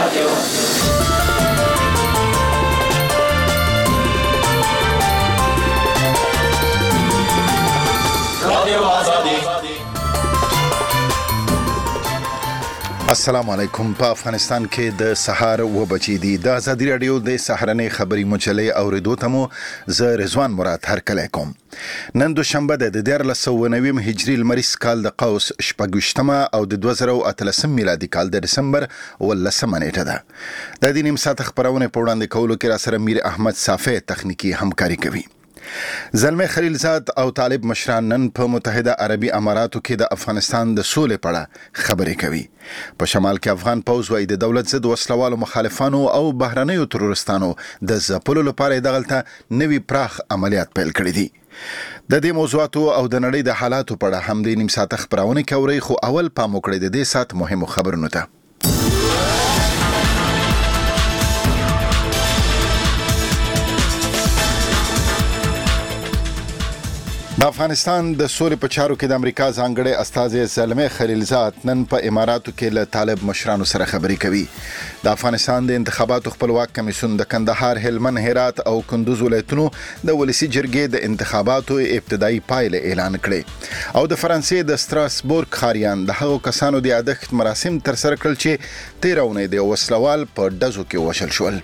السلام علیکم. په افغانستان کې د سهار و بجې دي. د ازادي رادیو د سهارنې خبري مجلې اوریدو ته مو زه رضوان مراد هرکلی کوم. نن دوشنبه د 1490 هجري لمریز کال د قوس شپږویشتمه او د 2013 میلادي کال د دسمبر 18 نیټه ده. د دې نیم ساعت خبرونه په وړاندې کولو کې را سره میر احمد صافی تخنیکی همکاري کوي. زلمه خلیلزاد او طالب مشران نن په متحده عربي اماراتو کې د افغانستان د سولې په اړه خبرې کوي. په شمال کې افغان پوځ وايي د دولت ضد وسلوالو مخالفانو او بهرنیو ترورستانو د ځپلو لپاره دغلته نوي پراخ عملیات پیل کړي دي. د دې موضوعاتو او د نړۍ د حالاتو په اړه هم د نیم ساعت خبرونه کوي، خو اول پام وکړئ د دې سات مهمو خبرونو ته. د افغانستان د سولې په چارو کې د امریکا ځانګړي استازي زلمه خلیلزاد نن په اماراتو کې له طالب مشرانو سره خبرې کوي. د افغانستان د انتخاباتو خپلواک کمیسیون د کندهار، هلمند، هرات او کندوز ولایتونو د ولسی جرګې د انتخاباتو ابتدایي پایلې اعلان کړې او د فرانسې د ستراسبورګ ښاریان د هغو کسانو د یادښت مراسم تر سره کړل چې 13 اونۍ د وسلوال په ډزو کې وشل شول.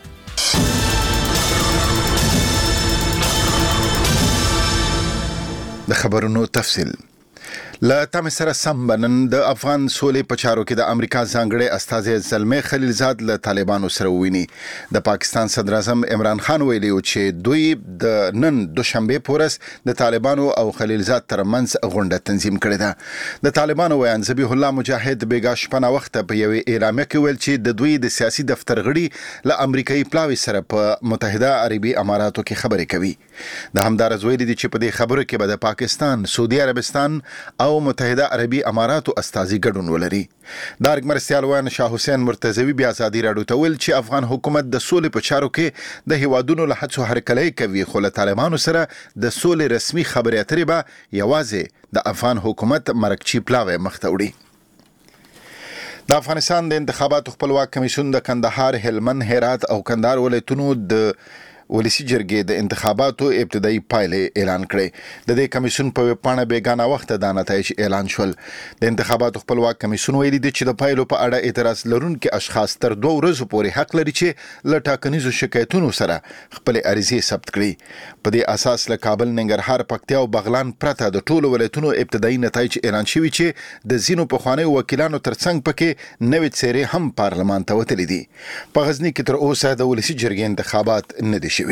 د خبرونو تفصیل لا تم سره سمبنن د افغان سولې په چارو کې د امریکا ځانګړي استازي زلمه خلیلزاد له طالبانو سره ویني. د پاکستان صدر اعظم عمران خان ویلي چې دوی د نن دوشنبه پورس د طالبانو او خلیلزاد ترمنځ غونډه تنظیم کړې ده. د طالبانو ویان ذبیح الله مجاهد بیګا شپه وخت په یو اعلامیه کې ویل چې د دوی د سیاسي دفتر غړي له امریکایي پلاوي سره په متحده عربي اماراتو کې خبرې کوي. د همدارز ویلي دي چې په دې خبرو کې به د پاکستان، سعودي عربستان او متحده عربي اماراتو استازي ګډون ولري. دارګ مرستيال وان شاه حسین مرتضوی بیا ازادي راډیو ته ویل چې افغان حکومت د سولې په چارو کې د هیوادونو له هڅو هرکلی کوي، خو له طالبانو سره د سولې رسمي خبرې اترې به یوازې د افغان حکومت مرکچی پلاوی مخته وړي. د افغانستان د انتخاباتو خپلواک کمیسیون د کندهار، هلمند، هرات او کندهار ولایتونو د ولسی جرګې د انتخاباتو ابتدایي پایلې اعلان کړې. د دې کمیسیون په ویبپاڼه بیگانه وخت د نتایج اعلان شول. د انتخاباتو خپلواک کمیسیون ویلي دی چې د پایلو په اړه اعتراض لرونکي اشخاص تر 2 ورځې پورې حق لري چې له ټاکنیزو شکایتونو سره خپل عریضې ثبت کړي. په دې اساس له کابل، ننګرهار، پکتیا او بغلان پرته د ټولو ولایتونو ابتدایي نتایج اعلان شوي چې د ځینو پخوانیو وکیلانو ترڅنګ پکې نوې څېرې هم پارلمان ته وتلي دي. په غزني کې تر اوسه د ولسی جرګې انتخابات نه دي شوي.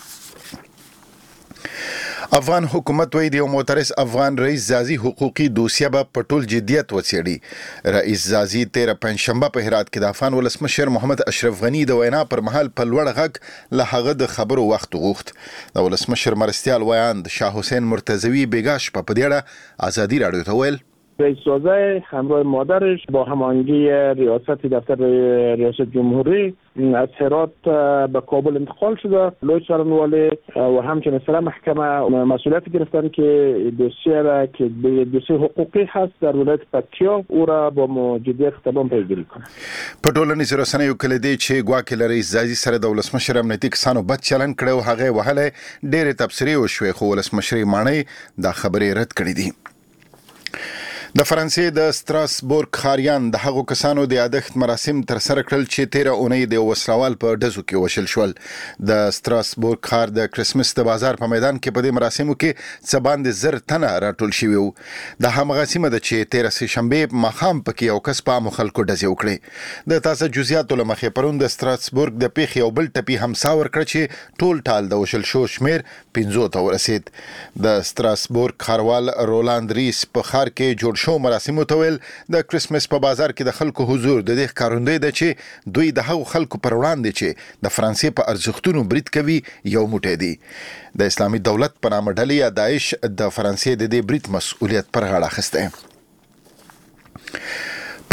افغان حکومت وایي د یو معترض افغان رئیس زازي حقوقي دوسیه به په ټول جدیت وڅېړي. رئیس زازي 13 پنځشنبه په هرات کې د افغان ولسمشر محمد اشرف غني د وینا پر مهال په لوړ غږ له هغه د خبرو وخت غوښت. د ولسمشر مرستيال ویاند شاه حسین مرتضوی بیګا شپه په دې اړه ازادي راډیو ته ویل رئیس زازی همراه مادرش با هماهنگی ریاست دفتر ریاست جمهوری از هرات به کابل انتقال شده. لوی سرنوالی و همچنین سر محکمه مسئولیت گرفتن که دوسیه را که به دوسیه حقوقی هست در ولایت پکتیا او را با جدیت خطابان پیگیری کنه. په ټولنیزو رسنیو کې لدی چې ګواکې له رئیس زازي سره د ولسمشر امنیتي کسانو بد چلند کړي او هغه وهله ډېرې تبصرې وشوې، خو ولسمشر ماڼۍ دا خبرې رد کړې دي. د فرانسې د ستراسبورګ ښاریان د هغو کسانو د یادښت مراسم تر سره کړل چې 13 اونۍ د وسلوال په ډزو کې وشل شول. د ستراسبورګ ښار د کرسمس د بازار په میدان کې په دې مراسمو کې څه باندې 1000 تنه راټول شوي وو. د همغه سیمه ده چې 13 شنبې ماښام پکې یو کس په عامو خلکو ډزې وکړې. د تازه جزئیاتو له مخې پرون د ستراسبورګ د پیښې یو بل ټپي همسا ورکړه چې ټول ټال د وشل شو شمیر 15 ته ورسید. د ستراسبورګ ښاروال رولاند ریس په ښار کې جوړ شو مراسمو ته ویل د کرسمس په بازار کې د خلکو حضور د دې ښکارندوی ده چې دوی د هغو خلکو پر وړاندې چې د فرانسې په ارزښتونو برید کوي یو موټی دي. د اسلامي دولت په نامه ډلې یا داعش د فرانسې د دې برید مسؤلیت پر غاړه اخیستی.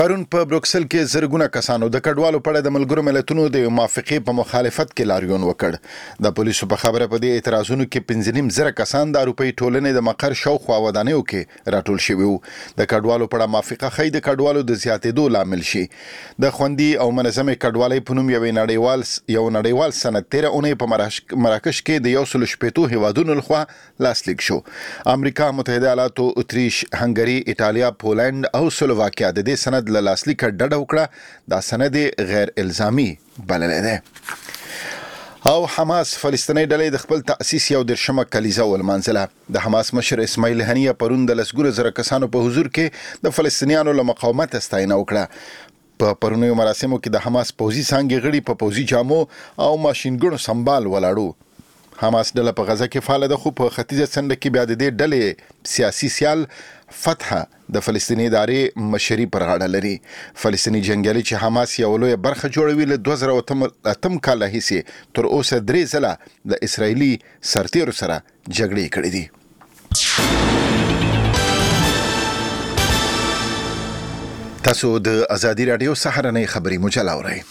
پرون په بروکسل کې زرګونه کسانو د کډوالو په اړه د ملګرو ملتونو د موافقې په مخالفت کې لاریون وکړ. د پولیسو په خبره په دې اعتراضونو کې 15 زره کسان د اروپאי ټولنې د مقر شاوخوا ودانیو کې راټول شوي وو. د کډوالو په اړه موافقه خې د کډوالو د زیاتېدو لامل شي. د خوندي او منظمې کډوالۍ په نوم یو نړیوال سند 13 اونۍ په مراکش کې د 180 هیوادونو لخوا لاسلیک شو. امریکا متحده ایالات، اتریش، هنګری، ایټالیا، پولند او سلوواکیا د دې سند له لاسلیک ډډه وکړه. دا سند غیر الزامي بللی دی. او حماس فلسطیني ډلې د خپل تأسیس یو درشمه کلیزه ولمانځله. د حماس مشر اسماعیل هنیه پرون د لسګونه زره کسانو په حضور کې د فلسطینیانو له مقاومت ستاینه وکړه. په پرونیو مراسمو کې د حماس پوځي څانګې غړي په پوځي جامو او ماشینګڼو سمبال ولاړو. حماس ډله په غزه کې فعال ده، خو په ختیځه څنډه کې بیا د دې ډلې سیاسي سیال فتح د فلسطیني ادارې مشري پر غاړه لري. فلسطیني جنګیالي چې حماس یو لوی برخه جوړوي له 2008 کال راهیسې تر اوسه 3 ځله د اسرایلی سرتیرو سره جګړې کړې دي. تاسو د ازادي رادیو سهارنۍ خبري مجله اورئ.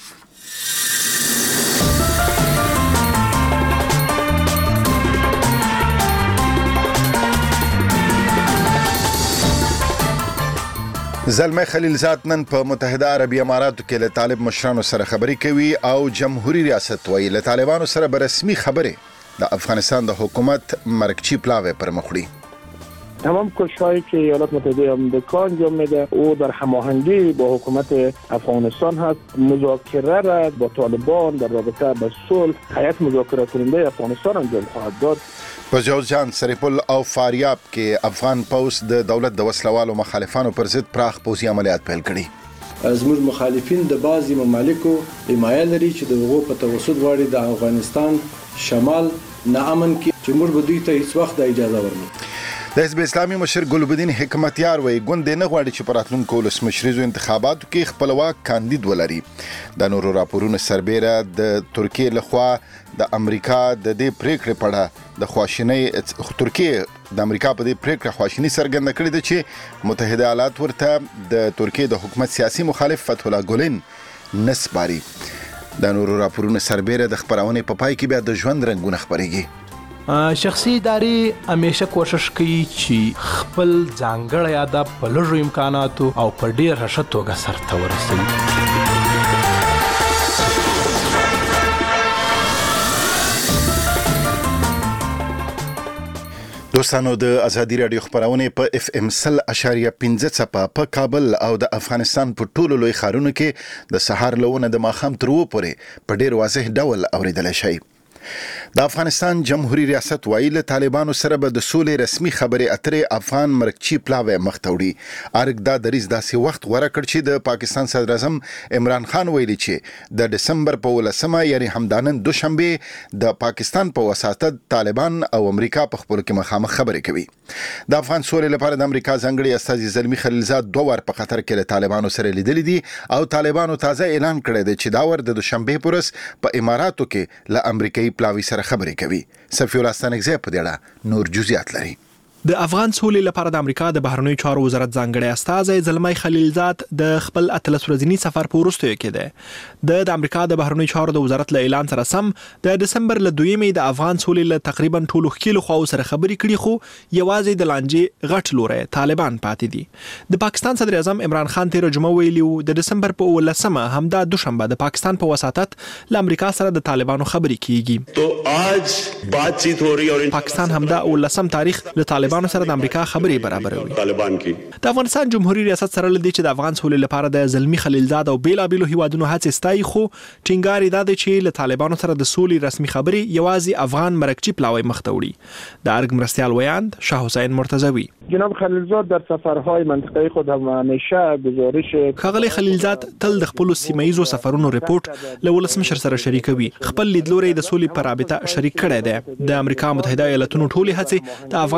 زلمه خلیلزاد نن په متحده عربي اماراتو کې له طالب مشرانو سره خبري کوي او جمهوریت ریاست وایي له طالبانو سره به رسمي خبره د افغانستان د حکومت مرکچی پلاوی پر مخ وړي. تمام کوشش‌هایی که ایالات متحده آمریکا انجام میده او در هماهنگی با حکومت افغانستان هست. مذاکره را با طالبان در رابطه با صلح هیئت مذاکره کننده افغانستان انجام خواهد داد. په جوزجان، سرپل او فاریاب کې افغان پولیس د دولت د وسلوالو مخالفانو پر ضد پراخ پوځي عملیات پیل کړي. زموږ مخالفین د بعضی ممالکو حمایه لري چې د هغو په توسط غواړي د افغانستان شمال ناامن کې چې موږ به دوی ته هیڅ وخت د اجازه ورنکړو. د حزب اسلامي مشر ګلبدین حکمتیار وایي ګوند نه غواړي چې په راتلونکو ولسمشریزو انتخاباتو کې خپلواک کاندید ولري. د نورو راپورونو سربیره د ترکیې لخوا د امریکا د دې پریکړې په اړه د خواشینۍ ترکیې د امریکا په دې پریکړه خواشینی څرګنده کړې ده چې متحده ایالات ورته د ترکیې د حکومت سیاسي مخالف فتح الله ګولن نسپاري. د نورو راپورونو سربیره د خبرونې په پای کې بیا د ژوند رنګونه خبرېږي. شخصي ادارې همیشه کوشش کوي چې خپل ځانګړی ادب په لږو امکاناتو او په ډیر ښه توګه سرته ورسوي. دوستانو د ازادي رادیو خبرونه په FM 100.5 څپه په کابل او د افغانستان په ټولو لوی ښارونو کې د سهار لونه د ماښام تر 2 پورې په ډیر واضح ډول اوریدل شي. د افغانستان جمهوریت ریاست وایي له طالبانو سره به د سولې رسمي خبرې اترې افغان مرکچی پلاوی مخ ته وړي. ارګ دا دریځ داسې وخت غوره کړ چې د پاکستان صدر اعظم عمران خان ویلي چې د دسمبر په 18 یعنی همدانن دوشنبه د پاکستان په وساطت طالبان او امریکا په خپل کې مخامخ خبرې کوي. د افغان سولې لپاره د امریکا ځانګړي استازي زلمی خلیلزاد 2 ور په خطر کې له طالبانو سره لیدل دي او طالبانو تازه اعلان کړی دی چې دا ور د دوشنبه پورس په اماراتو کې له امریکایي پلاوی سره خبرې کوي. صفی الله ستانکزی په دې اړه نور جزئیات لري. د افغان سولې لپاره د امریکا د بهرنیو چارو وزارت ځانګړی استازی زلمی خلیلزاد د خپل 18 ورځني سفر په وروستیو کې دی. د امریکا د بهرنیو چارو د وزارت له اعلان سره سم د دسمبر له 2 د افغان سولې له تقریبا ټولو خلکو خو سره خبرې کړي، خو یوازې د لانجې غټ لوري طالبان پاتې دي. د پاکستان صدر اعظم عمران خان تیر جمعه ویلي د دسمبر په 18 همدا دوشنبه د پاکستان په وساطت له امریکا سره د طالبانو خبرې کیږي. تو آج باتچیت ہو رہی اور پاکستان همدا 18 تاریخ له طالبانو سره د امریکا خبرې برابروي. طالبان کی د افغانستان جمهوریت ریاست سره لدی چې د افغان سولې لپاره د زلمی خلیلزاد او بیلابیلو هیوادونو هڅې ستایي، خو ټینګار دا دی چې له طالبانو سره د سولې رسمي خبرې یوازې افغان مرکچی پلاوی مخ ته وړي. د ارګ مرستیال ویاند شاه حسین مرتضوی: جناب خلیلزاد در سفرهای منطقه خود هم همیشه گزارش ښاغلی خلیلزاد تل د خپل سیمایي سفرونو ریپورت له ولسمشر سره شریکوي. خپل لیدلوري د سولې پر رابطه شریک کړی دی. د امریکا متحده ایالاتونو ټولې هڅې د افغان حکومت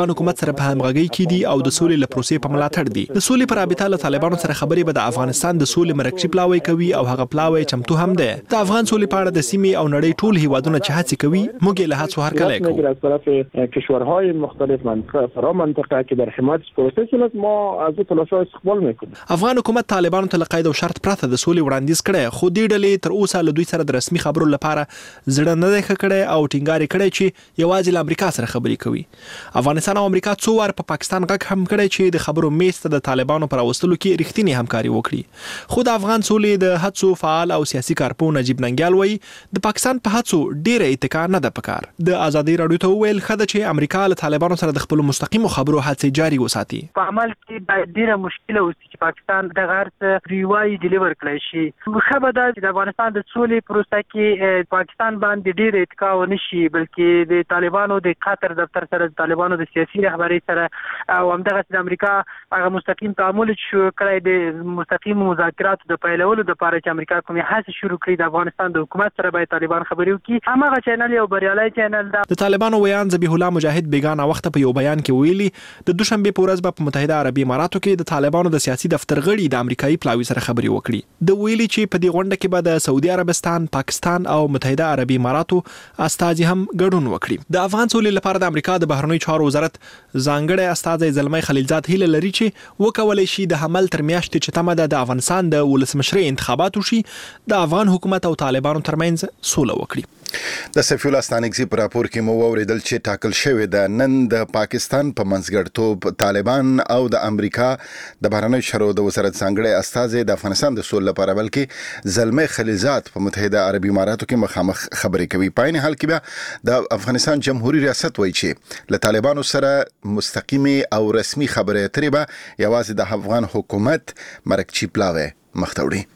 سره په همغږي کې دي او د سولې له پروسې په ملاتړ دي. د سولې پر رابطه له طالبانو سره خبرې به د افغانستان د سولې مرکزي پلاوی کوي او هغه پلاوی چمتو هم ده. د افغان سولې په اړه د سیمې او نړۍ ټول هیوادونه چې هڅې کوي موږ له هڅو هرکلی کوو. از طرف کشورهای مختلف منطقه که در حمایت پروسس است ما از تلاش‌ها استقبال میکنیم. افغان حکومت طالبانو ته له قید او شرط پرته د سولې وړاندیز کړي، خو دې ډلې تر اوسه له دوی سره د رسمي خبرو لپاره زړه نه دی کړی او ټینګار کړی چې یوازې له امریکا سره خبرې کوي. افغانستان او امریکا څو وار په پاکستان غږ هم کړی چې د خبرو میز ته د طالبانو پر راوستلو کې رښتینی همکاري وکړي. خو د افغان سولې د هڅو فعال او سیاسي کارپوه نجیب ننګیال وایي د پاکستان په هڅو ډیره اتکا نه ده پکار. د ازادي راډیو ته وویل ښه ده چې امریکا له طالبانو سره د خپلو مستقیمو خبرو هڅې جاري وساتي. په عمل کې باید ډیره مشکله وي چې پاکستان دغه هرڅه ریوایي ډیلیور کړی شي. ښه به ده چې د افغانستان د سولې پروسه کې پاکستان باندې ډیره اتکا ونه شي، بلکې د طالبانو د قطر دفتر سره د طالبانو د سیاسي رهبرۍ سره او همدغه د امریکا هغه مستقیم تعامل شروع کړی د مستقیم مذاکراتو د پیلولو لپاره چې امریکا کومې هڅې شروع کړي د افغانستان د حکومت سره باید طالبان خبرې وکړي. هماغه چینل یو بریالی چینل ده. د طالبانو ویان ذبیح الله مجاهد بیگانه وخت په یو بیان کې ویلي د دوشنبه په ورځ په متحده عربي اماراتو کې د طالبانو د سیاسي دفتر غړي د امریکایي پلاوي سره خبرې وکړي. د ویلي چې په دې غونډه کې به د سعودي عربستان، پاکستان او متحده عربي اماراتو استازي هم ګډون وکړي. د افغان سولې لپاره د امریکا د بهرنیو چارو وزارت ځانګړی استازی زلمی خلیلزاد هیله لري چې وکولای شي د حمل تر میاشتې چې تمه ده د افغانستان د ولسمشرۍ انتخابات وشي، د افغان حکومت او طالبانو ترمنځ سوله وکړي. د سفیر الله ستانکزي په راپور کې مو اوریدل چې ټاکل شوی د نن د پاکستان په منځګړیتوب طالبان او د امریکا د بهرنیو چارو د وزارت ځانګړی استازی د افغانستان د سولې لپاره بلکې زلمی خلیلزاد په متحده عربي اماراتو کې مخامخ خبرې کوي. په عین حال کې بیا د افغانستان جمهوریت ریاست وایي چې له طالبانو سره مستقیمي او رسمي خبرې اترې به یوازې د افغان حکومت مرکزي پلاوی مخ ته وړي.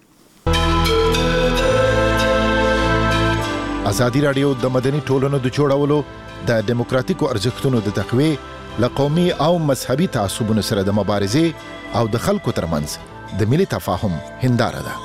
ازادي راډیو د مدني ټولنو د جوړولو د دیموکراتیکو ارزښتونو د تقویې له قومي او مذهبي تعصبونو سره د مبارزې او د خلکو ترمنځ د ملي تفاهم هنداره ده.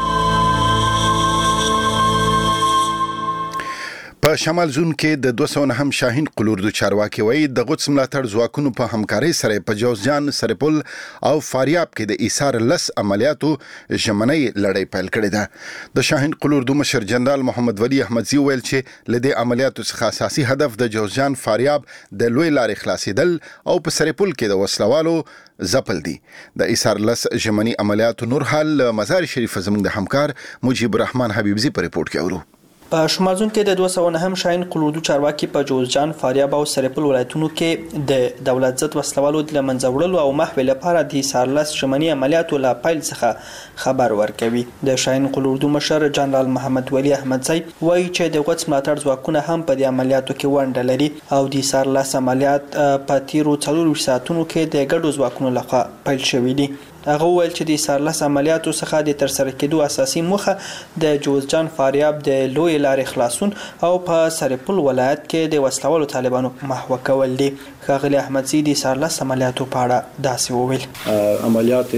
په شمال زون کې د 209 شاهین قلوردو چارواکي وایي د قدس ملاتړ ځواکونو په همکارۍ سره په جوزجان، سرپل او فاریاب کې د ایثار لس عملیاتو ژمنۍ لړۍ پیل کړې ده. د شاهین قلوردو مشر جنرال محمد ولی احمدزي ویل چې له دې عملیاتو څخه اساسي هدف د جوزجان، فاریاب د لوی لارې خلاصېدل او په سرپل کې د وسلوالو ځپل دي. د ایثار لس ژمنۍ عملیاتو نور حال مزار شریف زموږ د همکار مجيب الرحمن حبیبزي په ریپورت کې اورو. په شمال زون کې د 209 شاهین قلوردو چارواکي په جوزجان، فاریاب او سرپل ولایتونو کې د دولت ضد وسلوالو د منځه وړلو او محو لپاره د سارلس ژمنۍ عملیاتو له پیل څخه خبر ورکوي. د شاهین قلوردو مشر جنرال محمد ولی احمدزی وایي چې د قدس ملاتړ ځواکونه هم په دې عملیاتو کې ونډه لري او د سارلس عملیات په تیرو 4 ساعتونو کې د ګډو ځواکونو لخوا پیل شوي دي. هغه ویل چې د سارلس عملیاتو څخه د ترسره کېدو اساسي موخه د جوزجان، فاریاب د لوی لارې خلاصون او په سرپل ولایت کې د وسلوالو طالبانو محو کول دي. ښاغلي احمدزي د سارلس عملیاتو په اړه داسې وویل. عملیات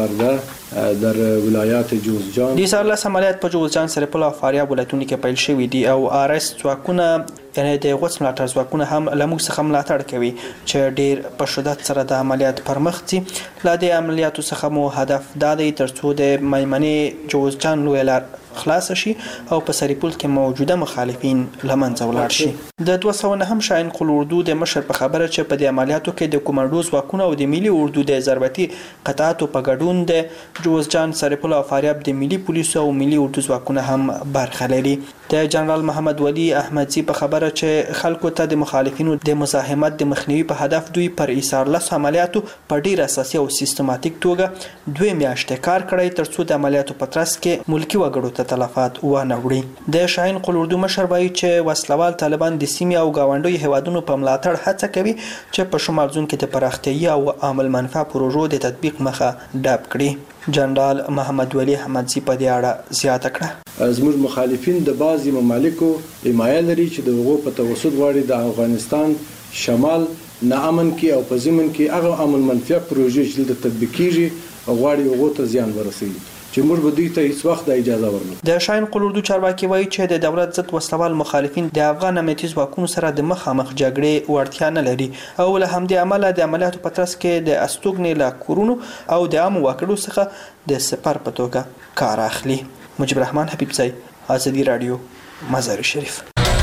ایثار در ولایات جوزجان، د سارلس عملیات په جوزجان، سرپل او فاریاب ولایتونو کې پیل شوي دي او آرس ځواکونه یعنی د قدس ملاتړ ځواکونه هم له موږ څخه ملاتړ کوي چې ډیر په شدت سره د عملیات پر مخ ځي. له دې عملیاتو څخه مو هدف دا دی ترڅو د میمنې جوزجان لوی لار خلاص شي او په سرپل کې موجوده مخالفین لمنځه ولاړ شي. د 209 شاهین قلوردو د مشر په خبره چې په دې عملیاتو کې د کومانډو ځواکونه او د ملي اردو د ضربتي قطعاتو په ګډون د جوزجان، سرپل او فاریاب د ملي پولیسو او ملي اردو ځواکونه هم برخه لري. د جنرال محمد ولی احمدزي په خبره چې خلکو ته د مخالفینو د مزاحمت د مخنیوي په هدف دوی پر ایثار لس عملیاتو په ډیر اساسي او سیستماتیک توګه 2 میاشتې کار کړی ترڅو د عملیاتو په ترڅ کې ملکی وګړو ته تلفات ونه وړي. د شاهین قلوردو مشر وایي چې وسلوال طالبان د سیمې او گاونډیو هیوادونو په ملاتړ هڅه کوي چې په شمال زون کې د پراختیايي او عامل منفعه پروژو د تطبیق مخه ډاب کړي. جنرال محمد ولی احمدزي په دې اړه زیاته کړه. زموږ مخالفین د بعضی ممالکو حمایه لري چې د هغو په توسط غواړي د افغانستان شمال ناامن کې او په ضمن کې هغه عامل منفعه پروژې چې د تطبیق کیږي غواړي هغو ته زیان ورسوي. چې موږ به دوی ته هیڅ وخت د اجازه ورنکړو. د شاهین قل اردو چارواکي وایي چې د دولت ضد وسلوال مخالفین د افغان امنیتي ځواکونو سره د مخامخ جګړې وړتیا نه لري او له همدې امله د عملیاتو په ترڅ کې د استوګنې له کورونو او د عامو وګړو څخه د سپر په توګه کار اخلي. مجيب الرحمن حبیبزی، ازادي رادیو، مزار شریف.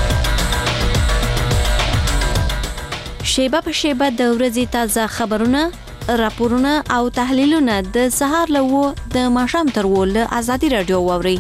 شیبه په شیبه د ورځې تازه خبرونه، راپورونه او تحلیلونه د سهار له د ماښام تر له ازادي رادیو واوري.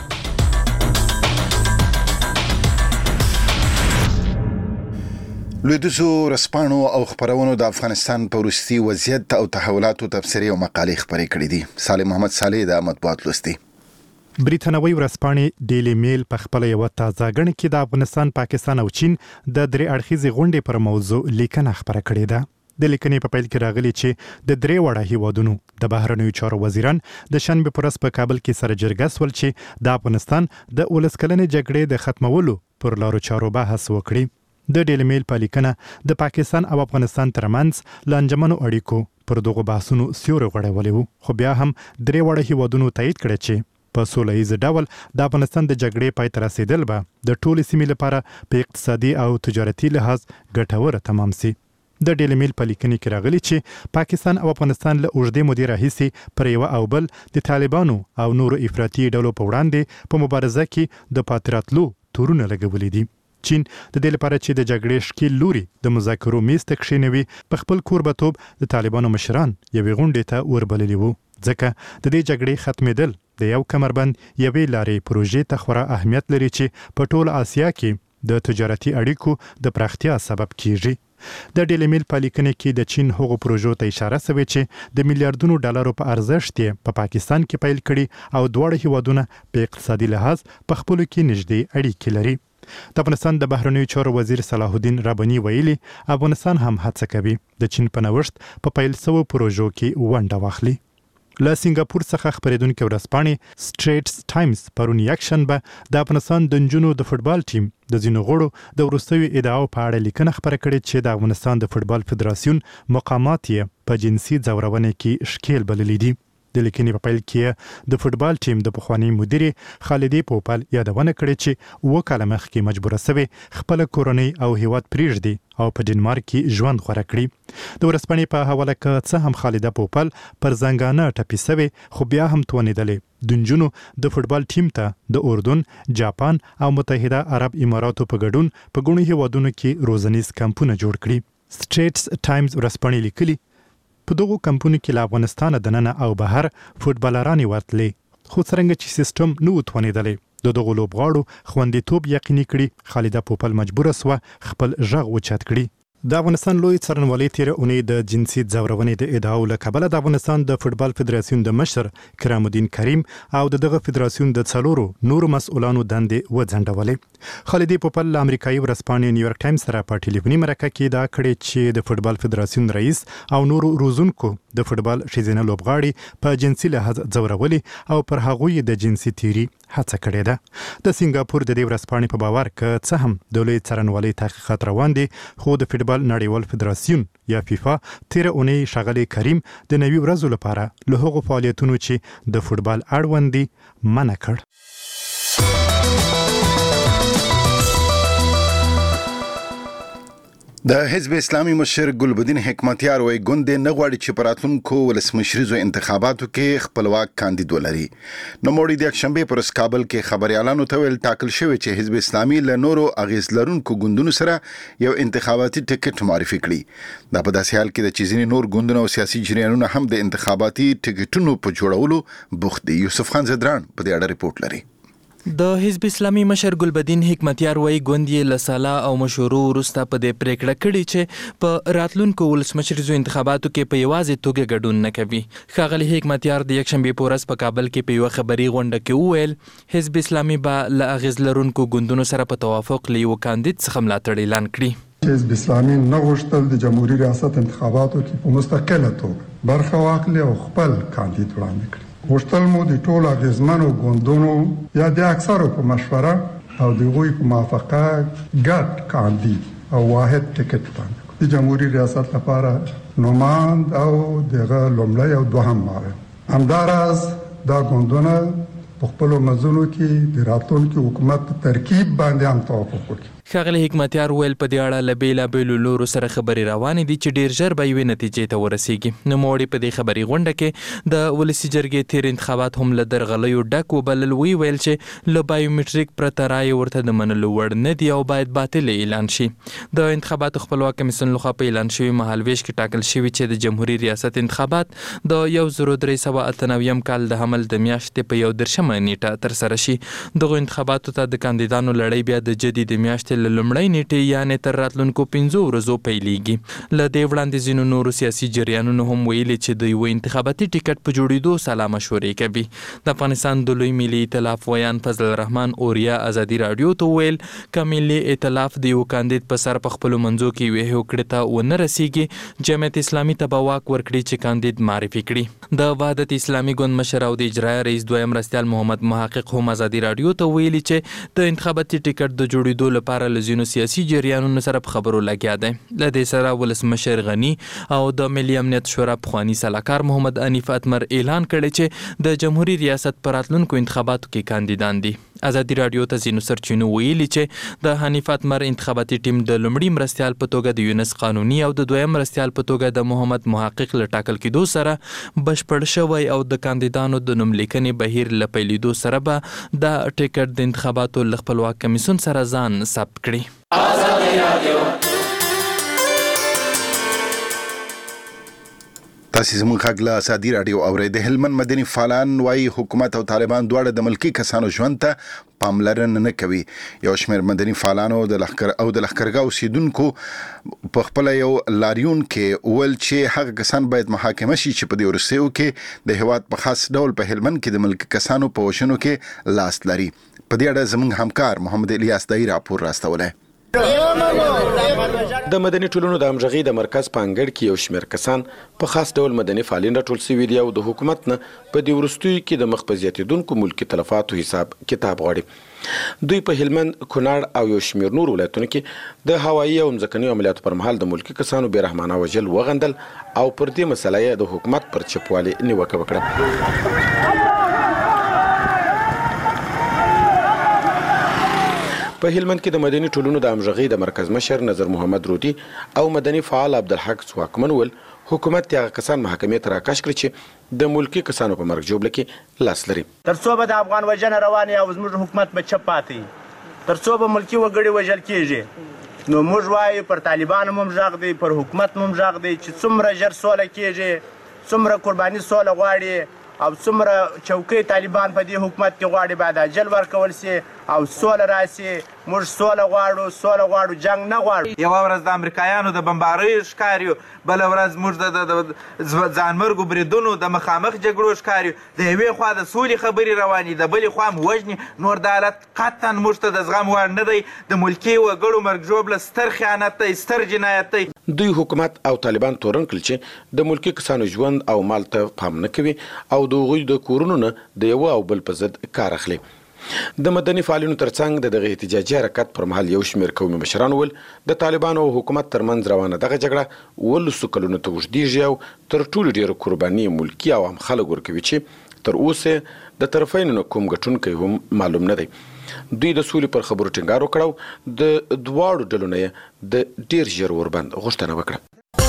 لویدوزو رسپانو او خبرونو د افغانستان په وروستي وضعیت او تحولاتو تبصرې او مقالې خبرې کړې دي. سالم محمد صالح د مطبوعات لوستي. بریتانوي ورځپاڼې ډیلی میل په خپل یو تازه غړن کې د افغانستان، پاکستان او چین د درې اړخیزې غونډې پر موضوع لیکنه خبره کړې ده. د لیکنې په پیل کې راغلي چې د درې وړه هیوادونو د بهرنیو چارو وزیران د شنبه پر ورځ په کابل کې سره جرګه سول چې د افغانستان د ولسکلنې جګړې د ختمولو پر لارو چارو بحث وکړي. د ډیلی میل په لیکنه د پاکستان او افغانستان ترمنځ لانجمنو اړیکو پر دغه بحثونو سیوری غوړولې وو، خو بیا هم درې وړه هیوادونو تایید کړی چې په سوله ییز ډول د افغانستان د جګړې پای ته رسیدل به د ټولې سیمې لپاره په اقتصادي او تجارتي لحاظ ګټوره تمام سي. د ډیلی میل په لیکنه کې راغلي چې پاکستان او افغانستان له اوږدې مودې راهیسې پر یو او بل د طالبانو او نورو افراطي ډلو په وړاندې په مبارزه کې د پاتراتلو تورونه لګولې دي. چین د دې لپاره چې د جګړې شکیل لوري د مذاکرو میز ته کښینوي په خپل کوربتوب د طالبانو مشران یوې غونډې ته وربللي وو، ځکه د دې جګړې ختمېدل د یو کمربند یوې لارې پروژې ته خورا اهمیت لري چې په ټول آسیا کې د تجارتي اړیکو د پراختیا سبب کیږي. د ډیلی میل په لیکنه کې د چین هغو پروژو ته اشاره شوې چې د میلیارډونو ډالرو په ارزښت یې په پاکستان کې پیل کړي او دواړه هیوادونه په اقتصادي لحاظ په خپلو کې نږدې اړیکې لري. د افغانستان د بهرنیو چارو وزیر صلاح الدین رباني ویلي افغانستان هم هڅه کوي د چین په نوښت په پیل شوو پروژو کې ونډه واخلي. له سنگاپور څخه خبرېدونکې ورځپاڼې سټریټس ټایمز پرون یکشنبه د افغانستان د نجونو د فوټبال ټیم د ځینو غړو د وروستیو ادعاو په اړه لیکنه خبره کړې چې د افغانستان د فوټبال فدراسیون مقامات یې په جنسي ځورونې کې ښکیل بللي دي. د لیکنې په پیل کې د فوټبال ټیم د پخوانی مدیرې خالدې پوپل یادونه کړې چې 2 کاله مخکې مجبوره شوې خپل کورنۍ او هیواد پریږدي او په ډنمارک کې ژوند غوره کړي. د ورځپاڼې په حواله کې څه هم خالده پوپل پر زنګانه ټپي شوې، خو بیا هم توانېدلې د نجونو د فوټبال ټیم ته د اردن، جاپان او متحده عرب اماراتو په ګډون په ګڼو هیوادونو کې روزنیز کمپونه جوړ کړي. سټریټس ټایمز ورځپاڼې لیکلي په دغو کمپونو کې له افغانستانه دننه او بهر فوټبالرانې ورتلې، خو څرنګه چې سیستم نه و توانېدلی د دغو لوبغاړو خوندیتوب یقیني کړي، خالده پوپل مجبوره سوه خپل غږ اوچت کړي. د افغانستان لوی څارنوالۍ تېره اونۍ د جنسي ځورونې د ادعاو له کبله د افغانستان د فوټبال فدراسیون د مشر کرام الدین کریم او دغه فدراسیون د 4 نورو مسؤلانو دندې وځنډولې. خالدې پوپل له امریکایي ورځپاڼې نیویارک ټایمز سره په ټلیفوني مرکه کې ادعا کړې چې د فوټبال فدراسیون رئیس او نورو روزونکو د فوټبال ښځینه لوبغاړي په جنسي لحاظ ځورولې او پر هغوی د جنسي تیري هڅه کړې ده. د سنگاپور د دې ورځپاڼې په باور که څه هم د لوی څارنوالۍ تحقیقات روان دي، خو د فوټبال نړیوال فدراسیون یا فیفا تیره اونۍ ښاغلی کریم د 90 ورځو لپاره له هغو فعالیتونو چې د فوټبال اړوند دي منع کړ. د حزب اسلامي مشر ګلبدین حکمتیار وایي ګوند نه غواړي چې په راتلونکو ولسمشریزو انتخاباتو کې خپلواک کاندید ولري. نوموړي د یکشنبې پر ورځ کابل کې خبريالانو ته ویل ټاکل شوی چې حزب اسلامي له نورو اغیز لرونکو ګوندونو سره یو انتخاباتي ټیکټ معرفي کړي. دا په داسې حال کې د چې ځینې نور ګوندونه او سیاسي جریانونه هم د انتخاباتي ټیکټونو په جوړولو بوخت دي. یوسف خان زدران په دې اړه ریپورت لري. د حزب اسلامي مشر ګلبدین حکمتیار وایي ګوند یې له سالا او مشورو وروسته په دې پریکړه کړې چې په راتلونکو ولسمشریزو انتخاباتو کې په یوازې توګه ګډون نه کوي. ښاغلي حکمتیار د یکشنبې په ورځ په کابل کې په یوه خبري غونډه کې وویل حزب اسلامي به له اغیز لرونکو ګوندونو سره په توافق له یو کاندید څخه ملاتړ اعلان کړي. حزب اسلامي نه غوښتل د جمهوریت ریاست انتخاباتو کې په مستقله توګه برخه واخلي او خپل کاندید وړاندې کړي. غوښتل مو د ټولو اغیزمنو ګوندونو یا د اکثرو په مشوره او د هغوی په موافقه ګډ کاندید او واحد ټیکټ وړاندې کړو. د جمهوریت ریاست لپاره نوماند او دغه لومړی او دوهم معاون همداراز دا ګوندونه په خپلو منځونو کې د راتلونکي حکومت په ترکیب باندې هم توافق وکړي. ښاغلي حکمتیار ویل په دې اړه له بېلابېلو لورو سره خبرې روانې دي چې ډېر ژر به یوې نتیجې ته ورسیږي. نوموړي په دې خبري غونډه کې د ولسي جرګې تیر انتخابات هم له درغلیو ډک وبلل. ویل چې له بایومټریک پرته رایې ورته د منلو وړ نه دي او باید باطل اعلان شي. د انتخاباتو خپلواک کمیسیون لخوا په اعلان شوي مهالویش کې ټاکل شوي چې د جمهوریت ریاست انتخابات د 1398 کال د حمل د میاشتې په 13 نیټه ترسره شي. دغو انتخاباتو ته د کاندیدانو لړۍ بیا د جدي د میاشتې له لومړۍ نیټې یعنې تر راتلونکو 5 ورځو پیلېږي. له دې وړاندې ځینو نورو سیاسي جریانونو هم ویلي چې د یو انتخاباتي ټیکټ په جوړېدو سلا مشورې کوي. د افغانستان د لوی ملي ائتلاف ویان فضل الرحمن اوریا ازادي رادیو ته ویل که ملي ائتلاف د یو کاندید په سر په خپلو منځو کې یوې هوکړې ته ونه رسیږي جمعیت اسلامي ته به واک ورکړي چې کاندید معرفي کړي. د وحدت اسلامي ګوند مشر او د اجرایه رئیس دویم مرستیال محمد محقق هم ازادي رادیو ته ویلي چې د انتخاباتي ټیکټ د جوړېدو لپاره له ځینو سیاسي جریانونو سره په خبرو لګیا دی. له دې سره ولسمشر غني او د ملي امنیت شورا پخواني سلاکار محمد انیف اتمر اعلان کړی چې د جمهوریت ریاست پر راتلونکو انتخاباتو کې کاندیدان دي. ازادي رادیو ته ځینو سرچینو ویلي چې د حنیف اتمر انتخاباتي ټیم د لومړي مرستیال په توګه د یونس قانوني او د دویم مرستیال په توګه د محمد محقق له ټاکل کېدو سره بشپړ شوی او د کاندیدانو د نوم لیکنې بهیر له پیلېدو سره به د ټیکټ د انتخاباتو له خپلواک کمیسیون سره ځان ثبت کړي. تاسو زموږ غږ له ازادي رادیو اورئ. د هلمند مدني فعالان وايي حکومت او طالبان دواړه د ملکی کسانو ژوند ته پاملرنه نه کوي. یو شمېر مدني فعالانو د لښکرګاه اوسیدونکو په خپل یو لاریون کې ول چې هغه کسان باید محاکمه شي چې په دې وروستیو کې د هیواد په خاص ډول په هلمند کې د ملکی کسانو په وژنو کې لاس لري. په دې اړه زموږ همکار محمد الیاس دای راپور راستولی. د مدني ټولنو د همغږۍ د مرکز په انګړ کې یو شمېر کسان په خاص ډول مدني فعالین راټول شوي دي او د حکومت نه په دې وروستیو کې د مخ په زیاتېدونکو ملکي تلفاتو حساب کتاب غواړي. دوی په هلمند، کونړ او یو شمېر نور ولایتونو کې د هوایي او ځمکنیو عملیاتو پر مهال د ملکي کسانو بېرحمانه وژل وغندل او پر دې مسله یې د حکومت پر چپوالي نیوکه وکړه. په هلمند کې د مدني ټولنو د همغږۍ د مرکز مشر نظر محمد رودي او مدني فعال عبدالحق ځواکمن ول حکومت هغه کسان محکمې ته راکش کړي چې د ملکي کسانو په مرګ ژوبله کې لاس لري. تر څو به د افغان وژنه روانه او زموږ حکومت به چپ پاتې تر څو به ملکي وګړي وژل کېږي نو موږ وایو پر طالبانو هم غږ دی پر حکومت هم غږ دی چې څومره ژر سوله کېږي څومره قرباني سوله غواړي او څومره چوکۍ طالبان په دې حکومت کې غواړي باید اجل ورکول سي او سوله راسي. موږ سوله غواړو جنگ نه غواړو. یو ورځ د امریکایانو د بمبارۍ ښکاریو بل ورځ موږ د ځانمرګو بریدونو د مخامخ جګړو ښکاریو. د یوې خوا د سولې خبرې روانې د بلې خوا هم وژنې. نور د حالت قطعا موږ ته د زغم وړ نه دی. د ملکي وګړو مرګ ژوبله ستر خیانت دی ستر جنایت دی. دوی حکومت او طالبان تورن کړل چې د ملکي کسانو ژوند او مال ته پام نه کوي او د هغوی د کورونو نه د یو او بل په ضد کار اخلي. د مدني فعالینو ترڅنګ د دغه احتجاجي حرکت پر مهال یو شمېر قومي مشران ول د طالبانو او حکومت ترمنځ روانه دغه جګړه 13 کلونو ته اوږدېږي او تر ټولو ډېره قرباني ملکي او عام خلک ورکوي چې تر اوسه د طرفینو نه کوم ګټونکی هم معلوم نه دی. دوی د سولې پر خبرو ټینګار وکړ او د دواړو ډلو نه یې د ډېر ژر وربند غوښتنه وکړه.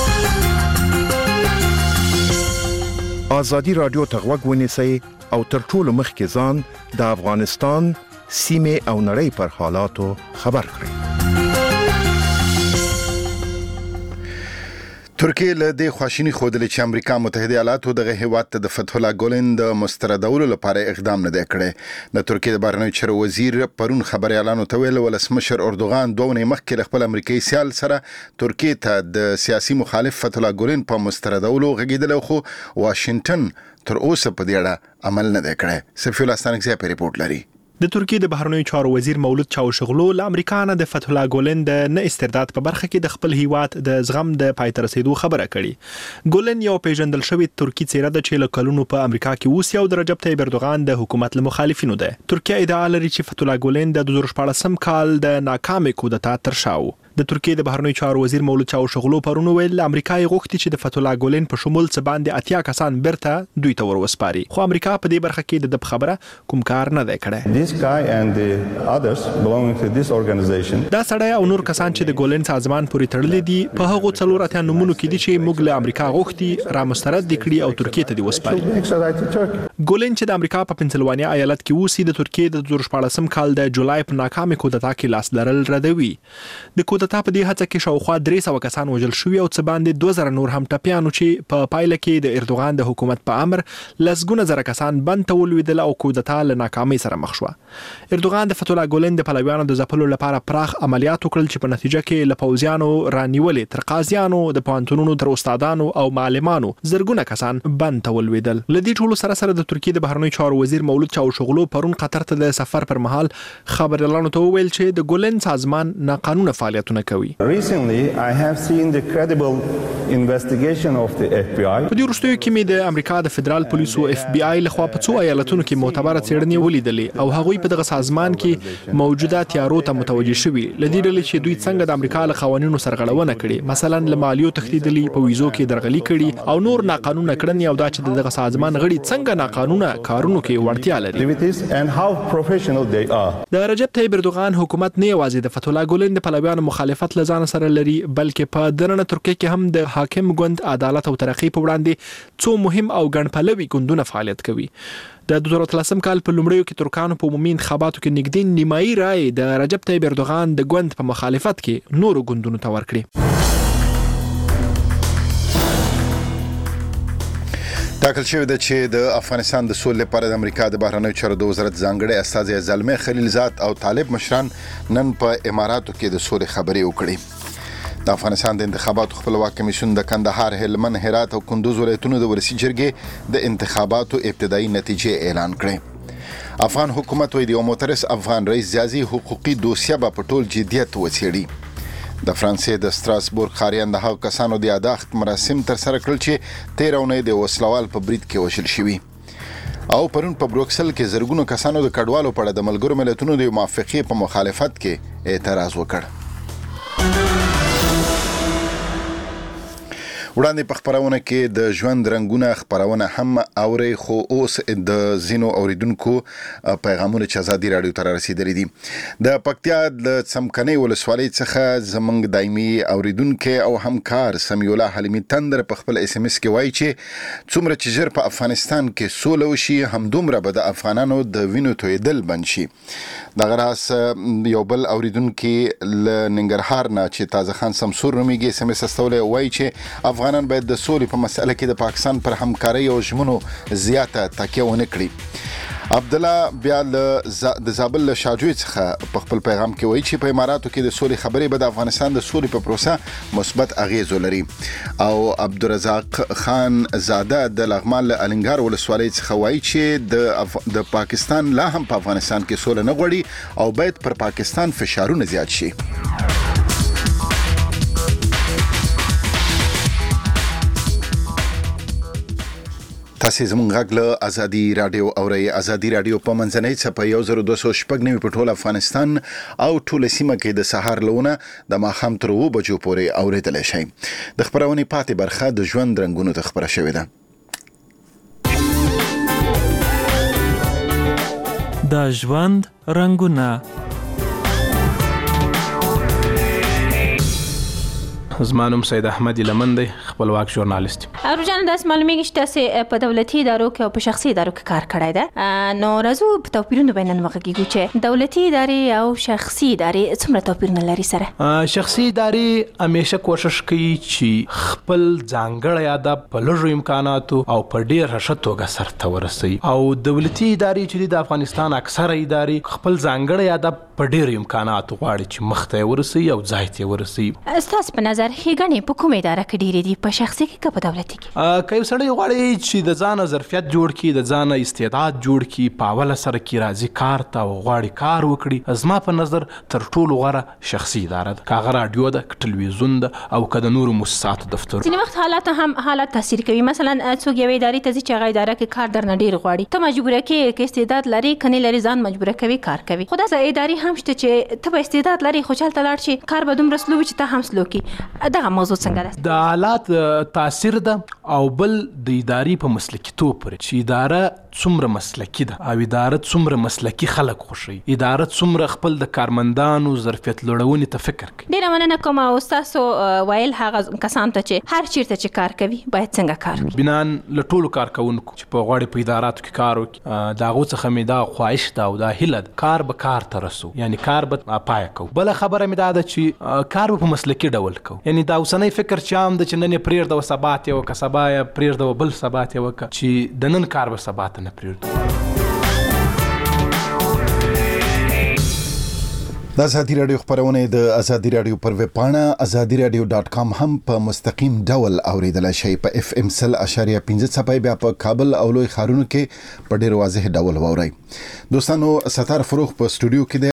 ازادي رادیو ته غوږ ونیسئ او تر ټولو مخکې ځان د افغانستان سیمې او نړۍ پر حالاتو خبر کړئ. ترکیه له دې خواشینی خوده چې امریکا متحده ایالاتو دغه هیواد ته د فتح الله ګولن د مستردولو لپاره اقدام نه دی کړی. د ترکیه د بهرنیو چارو وزیر پرون خبري اعلان وتویل ولسمشر اردوغان دوه مخکې خپل امریکایي سیال سره ترکیه ته د سیاسي مخالف فتح الله ګولن په مستردولو غږیدل خو واشنگټن تر اوسه په دې اړه عمل نه دی کړی. سفیر الاستانکزی په ریپورت لري. د ترکیه د بهرنیو چارو وزیر مولود چاوشغلو له امریکا نه د فتح الله ګولن د نه استرداد په برخه کې د خپل هیواد د زغم د پای ته رسیدو خبره کړې. ګولن یو پیژندل شوی ترکی څیره ده چې له کلونو په امریکا کې اوسي او د رجب طیب اردوغان د حکومت له مخالفینو ده. ترکیه ادعا لري چې فتح الله ګولن د 2014 کال د ناکامې کودتا تر شا و. د ترکیې د بهرنیو چارو وزیر مولود چاوشغلو پرون ویل امریکا یې غوښتي چې د فتح الله ګولن په شمول څه باندې 80 کسان بیرته دوی ته وروسپاري، خو امریکا په دې برخه کې د خبره کوم کار نه دی کړی. دا سړی او نور کسان چې د ګولن سازمان پورې تړلي دي په هغو 4 نومونو کې دي چې موږ له امریکا غوښتي را مسترد کړي او ترکیې ته دي وسپاري. ګولن چې د امریکا په پنسلوانیا ایالت کې اوسي د ترکیې د 2014 کال د جولای په ناکامه کودتا کې لاس لرل ردوي. د کودتا په دې هڅه کې شاوخوا 300 کسان وژل شوي او څه باندې 2000 نور هم ټپیانو چې په پایله کې د اردوغان د حکومت په امر لسګونه زره کسان بند ته ولوېدل او کودتا له ناکامۍ سره مخ شو. اردوغان د فتح الله ګولن د پلویانو د ځپلو لپاره پراخ عملیات وکړل چې په نتیجه کې له پوځیانو رانیولې تر قاضیانو د پوهنتونونو تر استادانو او معلمانو زرګونه کسان بند ته ولوېدل. لدې ټولو سره سره د ترکیې د بهرنیو چارو وزیر مولود چاوشغلو پرون قطر ته د سفر پر مهال خبريالانو ته وویل چې د ګولن سازمان ناقانونه فعالیتونه کوي. په دې وروستیو کې مې د امریکا د فدرال پولیسو FBI لخوا په څو ایالتونو کې معتبره څېړنې ولیدلې او هغوی په دغه سازمان کې موجوده تیارو ته متوجه شوي، لدې ډلې چې دوی څنګه د امریکا له قوانینو سرغړونه کړې، مثلا له مالیو تښتېدلي، په ویزو کې درغلي کړي او نور ناقانونه کړنې، او دا چې دغه سازمان غړي څنګه ناقانونه کارونو کې وړتیا لري. د رجب طیب اردوغان حکومت نه یوازې د فتح الله ګولن د پلویانو مخالفت له ځان سره لري، بلکې په دننه ترکیه کې هم د حاکم ګوند عدالت او ترقی په وړاندې څو مهم او ګڼپلوي ګوندونه فعالیت کوي. د 2013 کال په لومړیو کې ترکانو په عمومي انتخاباتو کې نږدې نیمایي رای د رجب طیب اردوغان د ګوند په مخالفت کې نورو ګوندونو ته ورکړي. ټاکل شوی ده چې د افغانستان د سولې لپاره د امریکا د بهرنیو چارو د وزارت ځانګړی استازی زلمي خلیلزاد او طالب مشران نن په اماراتو کې د سولې خبرې وکړې. د افغانستان د انتخاباتو خپلواک کمیسیون د کندهار، هلمند، هرات او کندوز ولایتونو د ولسی جرګې د انتخاباتو ابتدایي نتیجې اعلان کړې. افغان حکومت وایي د یو معترض افغان رئیس ځاځي حقوقي دوسیه به په ټول جدیت وڅېړي. د فرانسې د ستراسبورګ ښاریان د هغو کسانو د یاداښت مراسم ترسره کړل چې تېره اونۍ د وسلوال په برید کې وژل شوي. او پرون په بروکسل کې زرګونو کسانو د کډوالو په اړه د ملګرو ملتونو د موافقې په مخالفت کې اعتراض وکړ. وړاندې په خبرونه کې د ژوند رنگونه خبرونه هم اوري، خو اوس د زینو اوریدونکو پیغامونه چې ازادي رادیو ته رسیدلي دي. د پکتیا د څمکنۍ ولسوالۍ څخه زمونږ دایمي اوریدونکو او همکار سمیع الله حلیمي تندر په خپل SMS کې وایي چې څومره چې ژر په افغانستان کې سوله وشي همدومره به د افغانانو د وینو تویدل بند شي. دغه راس یو بل اوریدونکو ل ننګرهار نه چې تازه خان سمسور نومیږي SMS استولې وایي چې افغانان باید د سولې په مسله کې د پاکستان پر همکارۍ او ژمنو زیاته تکیه ونه کړي. عبد الله بیا د زابل له شاجوی څخه په خپل پیغام کې وایي چې په اماراتو کې د سولې خبرې به د افغانستان د سولې په پروسه مثبت اغیز ولري. او عبدالرزاق خان زاده د لغمان له النګار ولسوالۍ څخه وایي چې د پاکستان لا هم په افغانستان کې سوله نه غواړي او باید پر پاکستان فشارونه زیات شي. تاسو زموږ غږ له ازادي رادیو اورئ. ازادي رادیو په منځنۍ څپه 1290 په ټول افغانستان او ټول سیمه کې د سهار لونه د ماښام تر 2 بجو پورې اوریدلی شئ. د خبرونې پاتې برخه د ژوند رنگونو ته خبره شوې ده. د ژوند رنگونه. زما نوم سید احمد لمن دی، خپلواک ژورنالیست. روزانه داس معلومیږي چې تاسو په دولتي ادارو کې او په شخصي ادارو کې کار کړی ده. نو راځو په توپیرونو باندې وغږیږو چې دولتي ادارې او شخصي ادارې څومره توپیرونه لري سره. شخصي ادارې همیشه کوشش کوي چې خپل ځانګړی ادب په لږو امکاناتو او په ډیر ښه توګه سرته ورسوي، او دولتي ادارې چې د افغانستان اکثره ادارې خپل ځانګړی ادب په ډیر امکاناتو غواړي چې مخ ته ورسوي او ځای ته ورسوي. ستاسو په نظر ښېګڼې په کومه اداره کې ډېرې دي، په په شخصي کې که په دولتي کې؟ که یو سړی غواړي چې د ځانه ظرفیت جوړ کړي، د ځانه استعداد جوړ کړي، په اوله سره کې راځي کار ته او غواړي کار وکړي، زما په نظر تر ټولو غوره شخصي اداره ده، که هغه راډیو ده، که ټلویزیون ده، او که د نورو مؤسساتو دفتر. ځینې وخت حالات تاثیر کوي. مثلا څوک یوې ادارې ته ځي چې هغه اداره کې کار درنه ډېر غواړي، ته مجبوره کې که استعداد لري که نه لري ځان مجبوره کوي کار کوي. خو داسې ادارې هم شته چې ته به استعداد لري خو چلته لاړ شي کار به دومره سلو وي چې ته هم سلو کړي. دغه موضوع څنګه ده؟ د حالات تاثیر ده او بل د ادارې په مسلکیتوب پورې چې اداره څومره مسلکي ده او اداره څومره مسلکي خلک خوښوي، اداره څومره خپل د کارمندانو ظرفیت لوړونې ته فکر کوي. ډېره مننه کوم. او ستاسو ویل هغه کسان ته چې هر چیرته چې کار کوي باید څنګه کار وکړي؟ بنان له ټولو کارکوونکو چې په غواړي په اداراتو کې کار وکړي، د هغو څخه مې دا خواهش ده او دا هیله ده کار به کار ته رسو، یعنی کار به پایه کوو. بله خبره مې دا ده چې کار به په مسلکي ډول کوو، یعنی دا اوسنی فکر چې عام ده چې نن یې پرېږده سبا ته یې وکړه، سبا یې پرېږده بل سبا ته یې وکړه، چې د نن کار به سبا ته نه پرېږدو. د ازادي رادیو خبرونه د ازادي رادیو پر ویب پاڼه azadiradio.com هم په مستقیم ډول اوریدلای شئ. په FM 100.5 څپې بیا په کابل او لوی ښارونو کې په ډیر واضح ډول واورئ. دوستانو ستار فروغ په سټوډیو کې